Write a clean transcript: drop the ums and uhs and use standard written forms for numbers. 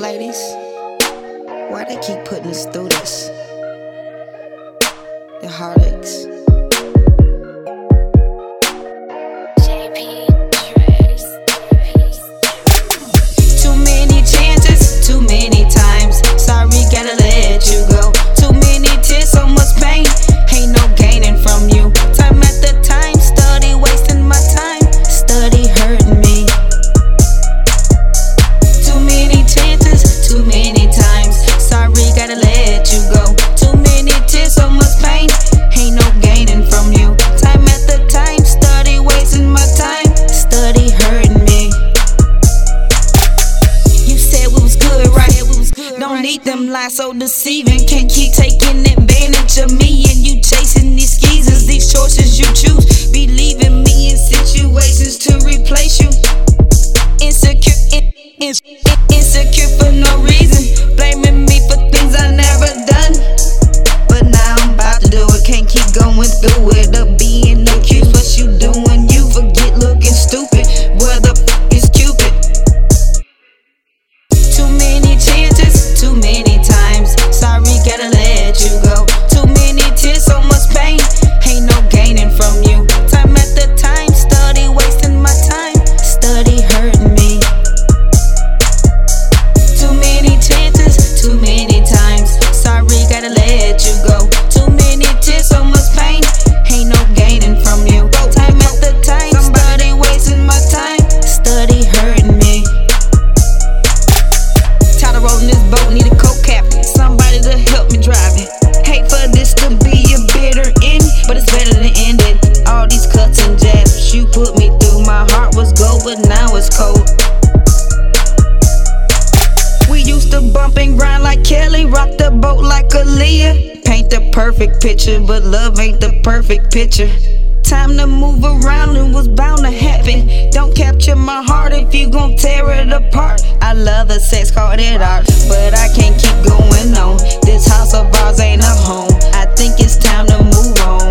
ladies, why they keep putting us through this? The heartaches. Too many chances, too many times. Sorry, gotta let you go. Too many tears, so much pain. Ain't no gaining from you. Time after time, study wasting my time. Study hurting me. Too many chances, too many times. Sorry, gotta let you go. Too many tears, so much pain. Ain't no gaining from you. Time after time, study wasting my time. Study hurting me. You said we was good, right? Don't need them lies so deceiving. Can't keep taking advantage of me and you chasing these skeezers. These choices you choose be leaving me in situations to replace you. Insecure for no reason, blaming me for things I never done. But now I'm about to do it, can't keep going through it. Of being accused, what you doing? You forget looking stupid. Where the f is Cupid? Too many chances, too many times. Sorry, gotta let you go. Too many tears, so much pain. Ain't no gaining from you. Time after time, study wasting my time. Study hurting me. Too many chances, too many times. Sorry, gotta let you go. Too many tears, so much pain. Ain't no gaining from you. Time after time, study wasting my time. Study hurting me. Tired of rolling this boat, need a co-captain. Somebody to help me drive it. Hate for this to be a bitter end, but it's better than ending. All these cuts and jabs you put me through. My heart was gold, but now it's cold. We used to bump and grind like Kelly, rock the boat like Aaliyah. Paint the perfect picture, but love ain't the perfect picture. Time to move around, it was bound to happen. Don't capture my heart if you gon' tear it apart. I love the sex, called it art, but I can't keep going on. This house of ours ain't a home. I think it's time to move on.